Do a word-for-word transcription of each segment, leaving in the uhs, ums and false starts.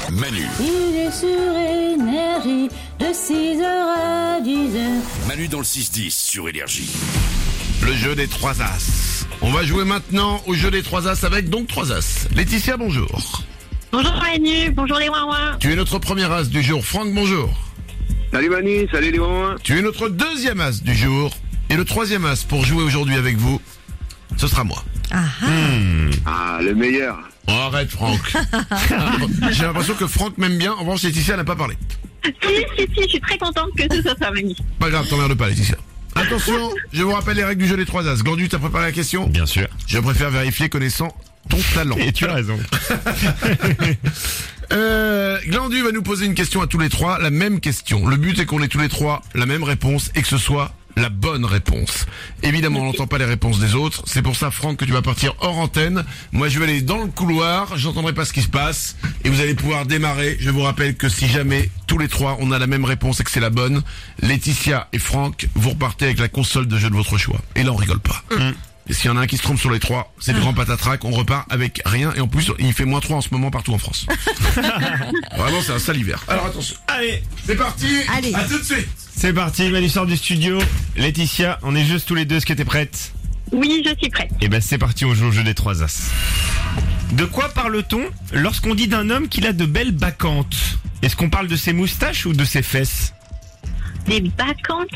Manu. Il est sur Énergie de six heures à dix heures. Manu dans le six dix sur Énergie. Le jeu des trois as. On va jouer maintenant au jeu des trois as avec donc trois as. Laetitia, bonjour. Bonjour Manu, bonjour les ouin-ouin. Tu es notre premier as du jour. Franck, bonjour. Salut Manu, salut les ouin-ouin. Tu es notre deuxième as du jour. Et le troisième as pour jouer aujourd'hui avec vous, ce sera moi. Ah Hmm. Ah, le meilleur. Oh, arrête Franck. J'ai l'impression que Franck m'aime bien. En revanche, Laetitia n'a pas parlé. Si, si, si, je suis très contente que ce soit ça Manu. Pas grave, t'emmerdes pas Laetitia. Attention, je vous rappelle les règles du jeu des trois as. Glandu, t'as préparé la question ? Bien sûr. Je préfère vérifier connaissant ton talent. Et tu as raison. Euh, Glandu va nous poser une question à tous les trois, la même question. Le but est qu'on ait tous les trois la même réponse et que ce soit la bonne réponse. Évidemment, on n'entend pas les réponses des autres. C'est pour ça, Franck, que tu vas partir hors antenne. Moi, je vais aller dans le couloir. J'entendrai pas ce qui se passe. Et vous allez pouvoir démarrer. Je vous rappelle que si jamais tous les trois, on a la même réponse et que c'est la bonne, Laetitia et Franck, vous repartez avec la console de jeu de votre choix. Et là, on rigole pas. Mm. Et s'il y en a un qui se trompe sur les trois, c'est le grand patatrac, on repart avec rien. Et en plus, il fait moins trois en ce moment partout en France. Vraiment, c'est un sale hiver. Alors attention. Allez, C'est parti. Allez. À tout de suite. c'est parti. Manu sort du studio. Laetitia, on est juste tous les deux. Est-ce que t'es prête ? Oui, je suis prête. Eh ben c'est parti, on joue au jeu des trois as. De quoi parle-t-on lorsqu'on dit d'un homme qu'il a de belles bacchantes ? Est-ce qu'on parle de ses moustaches ou de ses fesses ? Des bacchantes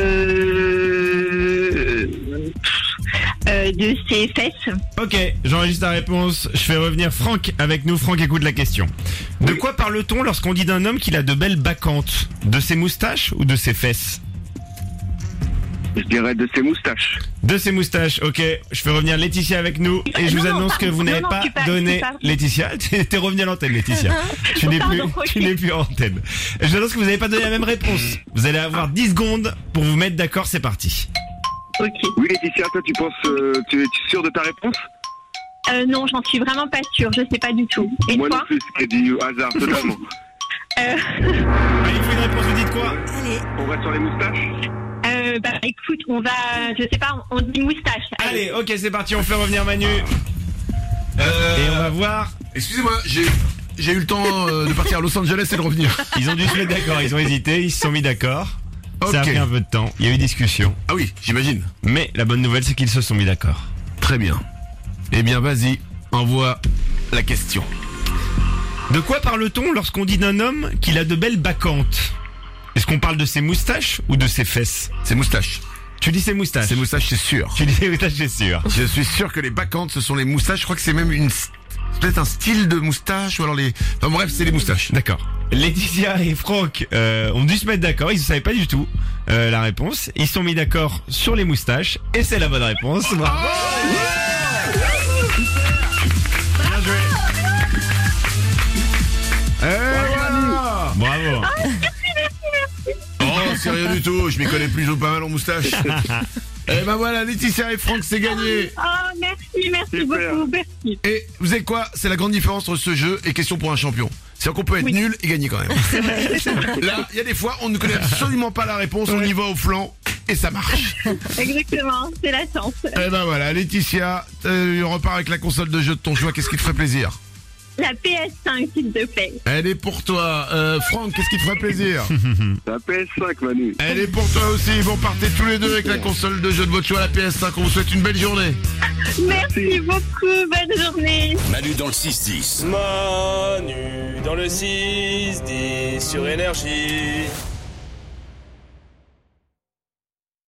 euh... euh, de ses fesses. Ok, j'enregistre la réponse. Je fais revenir Franck avec nous. Franck, écoute la question. De quoi parle-t-on lorsqu'on dit d'un homme qu'il a de belles bacchantes ? De ses moustaches ou de ses fesses ? Je dirais de ses moustaches. De ses moustaches, ok. Je fais revenir Laetitia avec nous et je Non, vous non, annonce que pardon, vous n'avez non, non, pas tu parles, donné tu parles. Laetitia. T'es t'es revenu à l'antenne, Laetitia. Tu n'es plus, Pardon, ok. tu n'es plus en antenne. Je vous annonce que vous n'avez pas donné la même réponse. Vous allez avoir dix secondes pour vous mettre d'accord. C'est parti. Ok. Oui Laetitia, toi tu penses, euh, tu es sûr de ta réponse? Euh, non, j'en suis vraiment pas sûre, je sais pas du tout. Et Moi non toi plus, c'est du hasard, totalement. euh, Allez, il faut une réponse. Vous dites quoi ? Allez. On reste sur les moustaches? euh, Bah écoute, on va, je sais pas, on dit moustache. Allez, ok, c'est parti. On fait revenir Manu Euh, et on va voir. Excusez-moi, j'ai j'ai eu le temps euh, de partir à Los Angeles et de revenir. Ils ont dû se mettre d'accord. Ils ont hésité. Ils se sont mis d'accord. Ça a Ok. pris un peu de temps. Il y a eu discussion. Ah oui, j'imagine. Mais la bonne nouvelle, c'est qu'ils se sont mis d'accord. Très bien. Eh bien, vas-y, envoie la question. De quoi parle-t-on lorsqu'on dit d'un homme qu'il a de belles bacchantes ? Est-ce qu'on parle de ses moustaches ou de ses fesses ? C'est moustache. Tu dis ses moustaches. C'est moustache, c'est sûr. Tu dis ses moustaches, c'est sûr. Je suis sûr que les bacchantes, ce sont les moustaches. Je crois que c'est même une... c'est peut-être un style de moustache ou alors les... Enfin bref, c'est les moustaches. D'accord. Laetitia et Franck euh, ont dû se mettre d'accord. Ils ne savaient pas du tout euh, la réponse. Ils se sont mis d'accord sur les moustaches. Et c'est la bonne réponse. Bravo. Bien joué. Eh, voilà. Bravo. Oh, c'est rien du tout. Je m'y connais plus ou pas mal en moustache. Eh ben voilà, Laetitia et Franck, c'est gagné. Oh, merci, merci Super. beaucoup, merci. Et vous savez quoi? C'est la grande différence entre ce jeu et question pour un champion. C'est-à-dire qu'on peut être Oui. nul et gagner quand même. Là, il y a des fois, on ne connaît absolument pas la réponse, on y va au flanc et ça marche. Exactement, c'est la chance. Eh ben voilà, Laetitia, euh, on repart avec la console de jeu de ton choix. Qu'est-ce qui te ferait plaisir? La P S cinq, s'il te plaît. Elle est pour toi. Euh, Franck, qu'est-ce qui te ferait plaisir? La P S cinq Manu. Elle est pour toi aussi. Vous repartez tous les deux avec la console de jeu de votre choix, la P S cinq. On vous souhaite une belle journée. Merci beaucoup, bonne journée. Manu dans le six dix. Manu dans le six dix sur Énergie.